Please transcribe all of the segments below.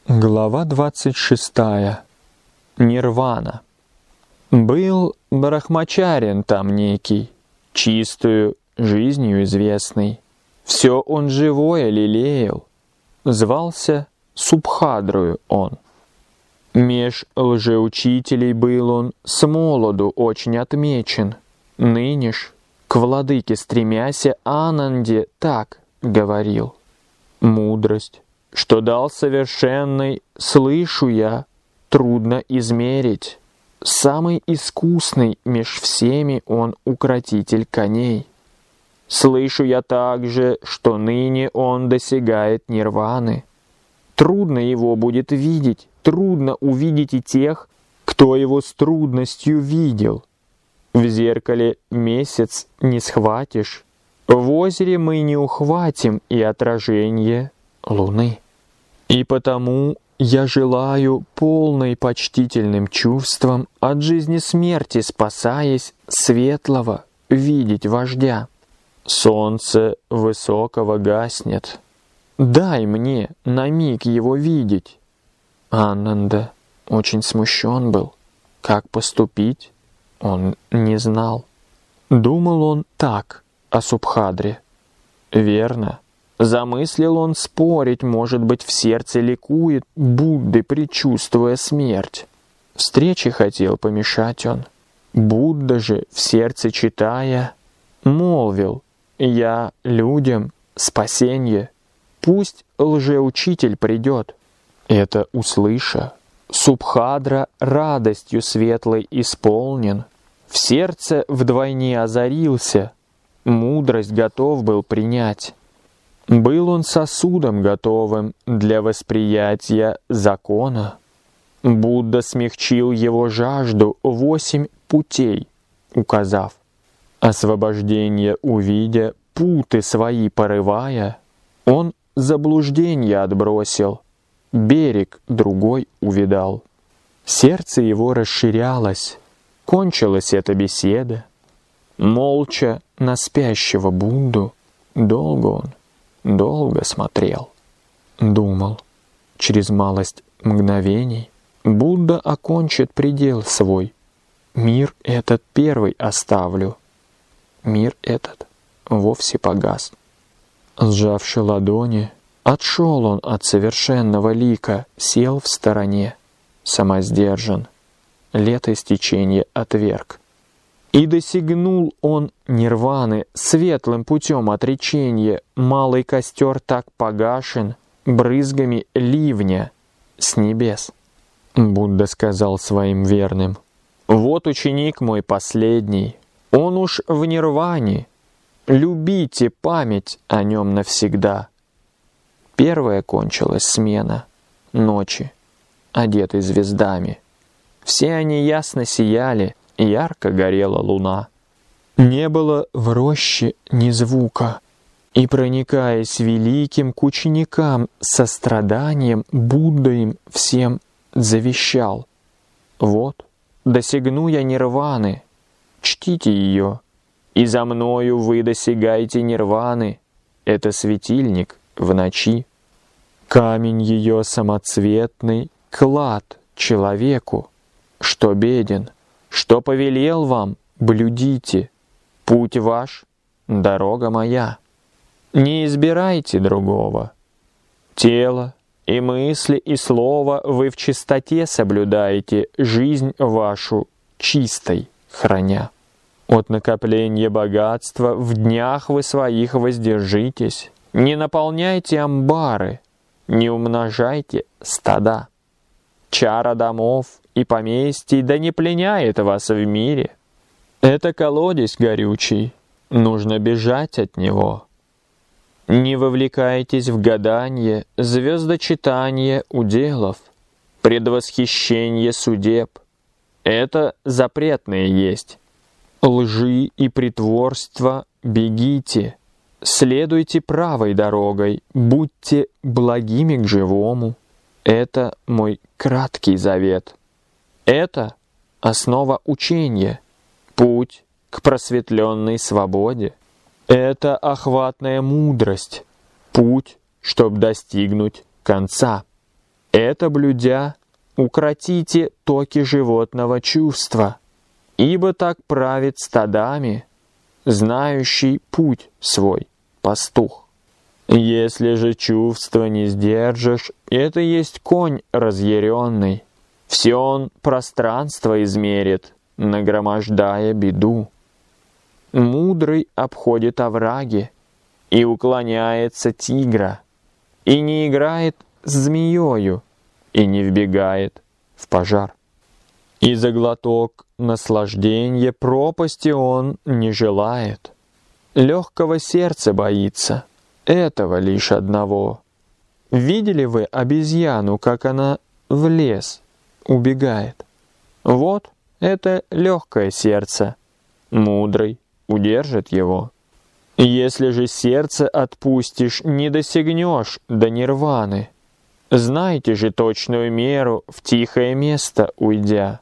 Глава 26. Нирвана. Был брахмачарин там некий, чистую жизнью известный. Все он живое лелеял. Звался Субхадрою он. Меж лжеучителей был он с молоду очень отмечен. Ныне ж, к владыке стремяся, Ананде так говорил. Мудрость, что дал совершенной, слышу я, трудно измерить. Самый искусный меж всеми он укротитель коней. Слышу я также, что ныне он досягает нирваны. Трудно его будет видеть, трудно увидеть и тех, кто его с трудностью видел. В зеркале месяц не схватишь, в озере мы не ухватим и отражение луны. И потому я желаю полной почтительным чувством от жизни смерти спасаясь светлого видеть вождя. Солнце высокого гаснет. Дай мне на миг его видеть. Ананда очень смущен был. Как поступить, он не знал. Думал он так о Субхадре. Верно. Замыслил он спорить, может быть, в сердце ликует Будды, предчувствуя смерть. Встречи хотел помешать он. Будда же, в сердце читая, молвил: «Я людям спасенье, пусть лжеучитель придет». Это услыша, Субхадра радостью светлой исполнен, в сердце вдвойне озарился, мудрость готов был принять. Был он сосудом готовым для восприятия закона. Будда смягчил его жажду 8 путей, указав. Освобождение увидя, путы свои порывая, он заблуждение отбросил, берег другой увидал. Сердце его расширялось, кончилась эта беседа. Молча на спящего Будду долго смотрел. Думал, через малость мгновений Будда окончит предел свой. Мир этот первый оставлю. Мир этот вовсе погас. Сжавши ладони, отшел он от совершенного лика, сел в стороне, самосдержан, летоистечение отверг. И досягнул он нирваны светлым путем отречения, малый костер так погашен брызгами ливня с небес. Будда сказал своим верным: «Вот ученик мой последний, он уж в нирване, любите память о нем навсегда». Первая кончилась смена ночи, одетой звездами. Все они ясно сияли, ярко горела луна. Не было в роще ни звука, и, проникаясь великим к ученикам состраданием, Будда им всем завещал: «Вот, досягну я нирваны, чтите ее, и за мною вы досягаете нирваны, это светильник в ночи. Камень ее самоцветный, клад человеку, что беден, что повелел вам, блюдите, путь ваш, дорога моя. Не избирайте другого. Тело и мысли и слово вы в чистоте соблюдаете, жизнь вашу чистой храня. От накопления богатства в днях вы своих воздержитесь, не наполняйте амбары, не умножайте стада. Чара домов и поместий да не пленяет вас в мире. Это колодец горючий, нужно бежать от него. Не вовлекайтесь в гаданье, звездочитание уделов, предвосхищение судеб. Это запретное есть. Лжи и притворства бегите, следуйте правой дорогой, будьте благими к живому. Это мой краткий завет. Это основа учения, путь к просветленной свободе. Это охватная мудрость, путь, чтоб достигнуть конца. Это блюдя, укротите токи животного чувства, ибо так правит стадами, знающий путь свой пастух. Если же чувства не сдержишь, это есть конь разъяренный. Все он пространство измерит, нагромождая беду. Мудрый обходит овраги и уклоняется тигра, и не играет с змеёю, и не вбегает в пожар. И за глоток наслаждения пропасти он не желает. Легкого сердца боится, этого лишь одного. Видели вы обезьяну, как она в лес убегает? Вот это легкое сердце, мудрый удержит его. Если же сердце отпустишь, не досягнешь до нирваны. Знайте же точную меру, в тихое место уйдя.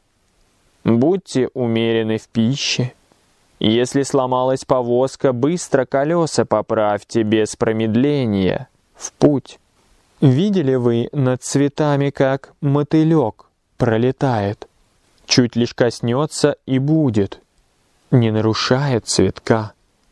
Будьте умерены в пище. Если сломалась повозка, быстро колеса поправьте без промедления в путь. Видели вы над цветами, как мотылек пролетает? Чуть лишь коснется и будет, не нарушает цветка.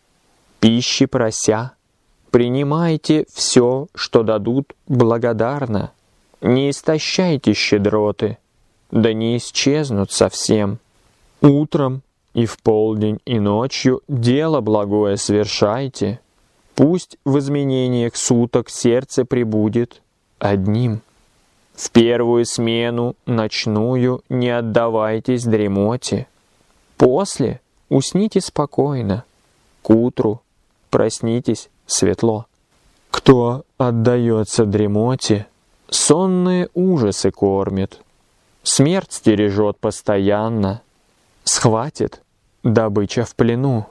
Пищи прося, принимайте все, что дадут, благодарно. Не истощайте щедроты, да не исчезнут совсем. Утром и в полдень и ночью дело благое совершайте. Пусть в изменениях суток сердце пребудет одним. В первую смену, ночную, не отдавайтесь дремоте. После усните спокойно, к утру проснитесь светло. Кто отдается дремоте, сонные ужасы кормит. Смерть стережет постоянно, схватит добыча в плену.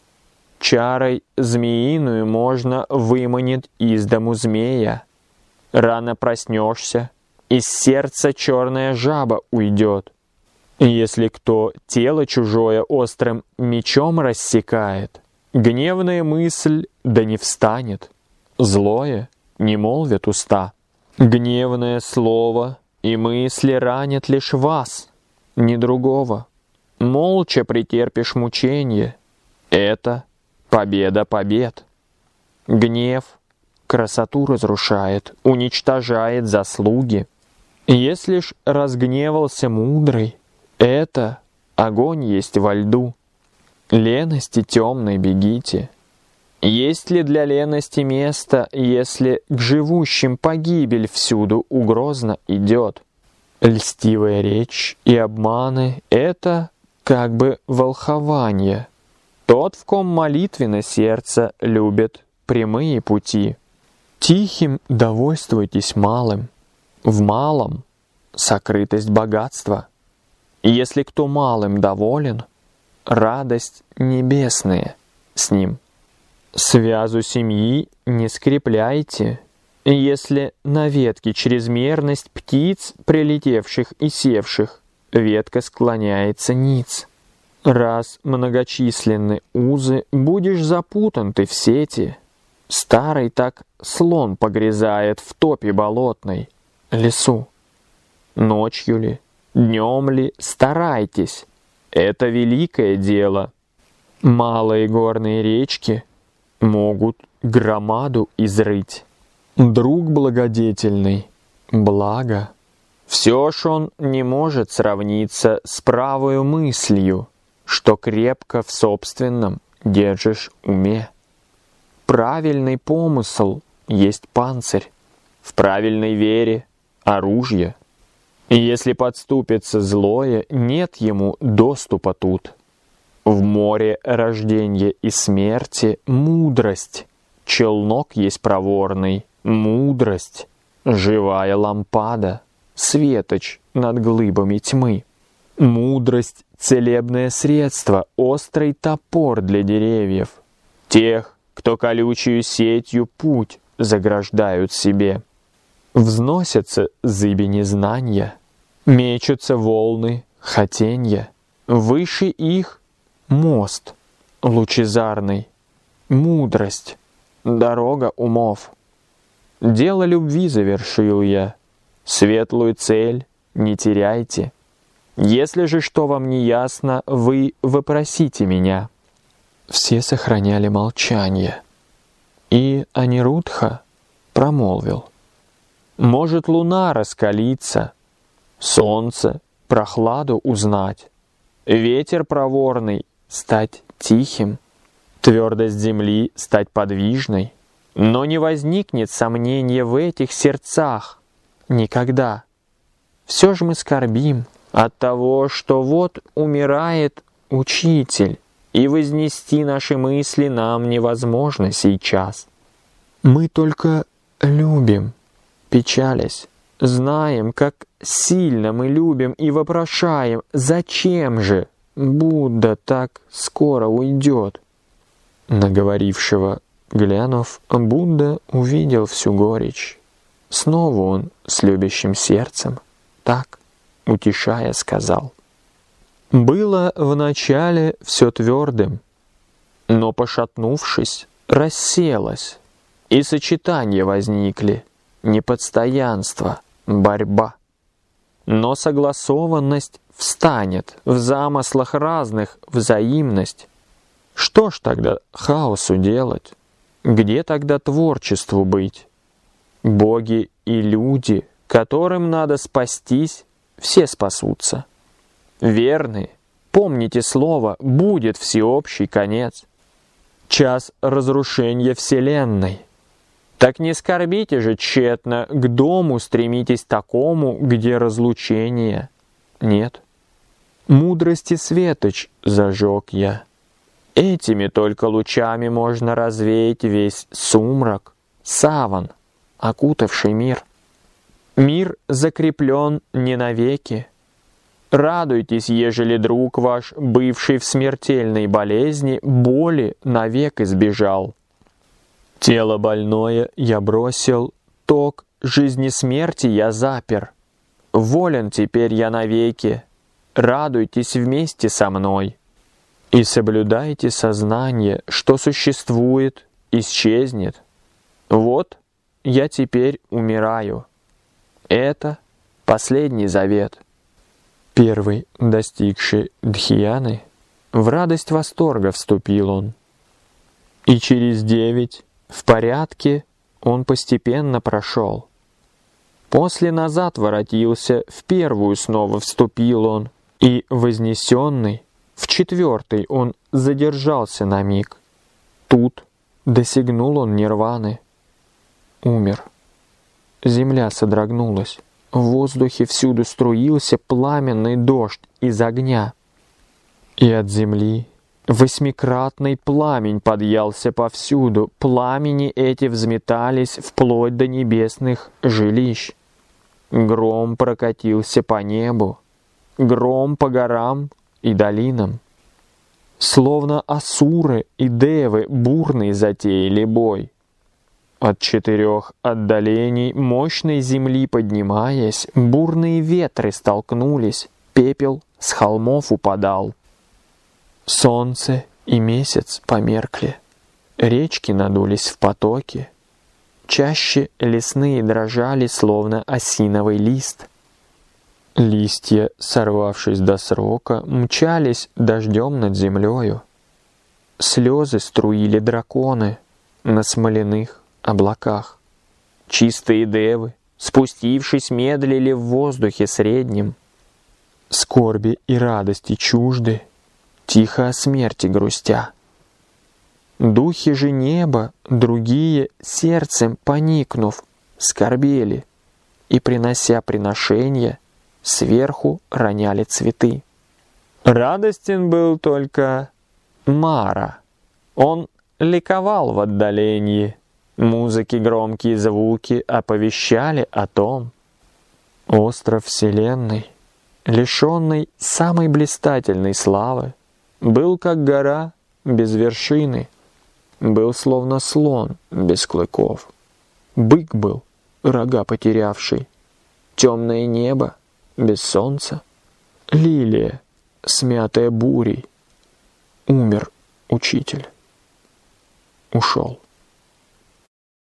Чарой змеиную можно выманить из дому змея. Рано проснешься, из сердца черная жаба уйдет. Если кто тело чужое острым мечом рассекает, гневная мысль да не встанет, злое не молвят уста. Гневное слово и мысли ранят лишь вас, не другого. Молча претерпишь мученье, это победа побед. Гнев красоту разрушает, уничтожает заслуги. Если ж разгневался мудрый, это огонь есть во льду. Лености темной бегите. Есть ли для лености место, если к живущим погибель всюду угрозно идет? Льстивая речь и обманы — это как бы волхование. Тот, в ком молитвенно сердце, любит прямые пути. Тихим довольствуйтесь малым, в малом сокрытость богатства. Если кто малым доволен, радость небесная с ним. Связу семьи не скрепляйте, если на ветке чрезмерность птиц, прилетевших и севших, ветка склоняется ниц. Раз многочисленны узы, будешь запутан ты в сети. Старый так слон погрязает в топе болотной, лесу. Ночью ли, днем ли, старайтесь, это великое дело. Малые горные речки могут громаду изрыть. Друг благодетельный, благо, все ж он не может сравниться с правою мыслью, что крепко в собственном держишь уме. Правильный помысл есть панцирь, в правильной вере оружие. И если подступится злое, нет ему доступа тут. В море рождения и смерти мудрость, челнок есть проворный, мудрость, живая лампада, светоч над глыбами тьмы. Мудрость — целебное средство, острый топор для деревьев, тех, кто колючую сетью путь заграждают себе. Взносятся зыби незнания, мечутся волны хотенья, выше их мост лучезарный, мудрость, дорога умов. Дело любви завершил я, Светлую цель не теряйте. Если же что вам не ясно, вы вопросите меня». Все сохраняли молчание. И Анирудха промолвил: «Может, луна раскалиться, солнце прохладу узнать, ветер проворный стать тихим, твердость земли стать подвижной, но не возникнет сомнения в этих сердцах никогда. Все же мы скорбим от того, что вот умирает учитель, и вознести наши мысли нам невозможно сейчас. Мы только любим, печалясь, знаем, как сильно мы любим и вопрошаем, зачем же Будда так скоро уйдет». Наговорившего глянув, Будда увидел всю горечь. Снова он с любящим сердцем, так, утешая, сказал: «Было вначале все твердым, но, пошатнувшись, расселось, и сочетания возникли, непостоянство, борьба. Но согласованность встанет, в замыслах разных взаимность. Что ж тогда хаосу делать? Где тогда творчеству быть? Боги и люди, которым надо спастись, все спасутся. Верны, помните слово, будет всеобщий конец. Час разрушения вселенной. Так не скорбите же тщетно, к дому стремитесь такому, где разлучения нет. Мудрости светоч зажег я. Этими только лучами можно развеять весь сумрак, саван, окутавший мир. Мир закреплен не навеки. Радуйтесь, ежели друг ваш, бывший в смертельной болезни, боли навек избежал. Тело больное я бросил, ток жизни смерти я запер. Волен теперь я навеки, радуйтесь вместе со мной. И соблюдайте сознание, что существует, исчезнет. Вот я теперь умираю. Это последний завет». Первый, достигший Дхьяны, в радость восторга вступил он. И через 9 в порядке он постепенно прошел. После назад воротился, в первую снова вступил он, и вознесенный, в 4 он задержался на миг. Тут досягнул он нирваны. Умер. Земля содрогнулась. В воздухе всюду струился пламенный дождь из огня. И от земли 8-кратный пламень подъялся повсюду. Пламени эти взметались вплоть до небесных жилищ. Гром прокатился по небу, гром по горам и долинам. Словно асуры и девы бурный затеяли бой. От 4 отдалений мощной земли поднимаясь, бурные ветры столкнулись, пепел с холмов упадал. Солнце и месяц померкли, речки надулись в потоки, чаще лесные дрожали, словно осиновый лист. Листья, сорвавшись до срока, мчались дождем над землею. Слезы струили драконы на смоляных облаках. Чистые девы, спустившись, медлили в воздухе среднем. Скорби и радости чужды, тихо о смерти грустя. Духи же неба, другие, сердцем поникнув, скорбели и, принося приношения, сверху роняли цветы. Радостен был только Мара. Он ликовал в отдалении. Музыки громкие звуки оповещали о том. Остров Вселенной, лишенный самой блистательной славы, был как гора без вершины, был словно слон без клыков. Бык был, рога потерявший, темное небо без солнца, лилия, смятая бурей. Умер учитель, ушел.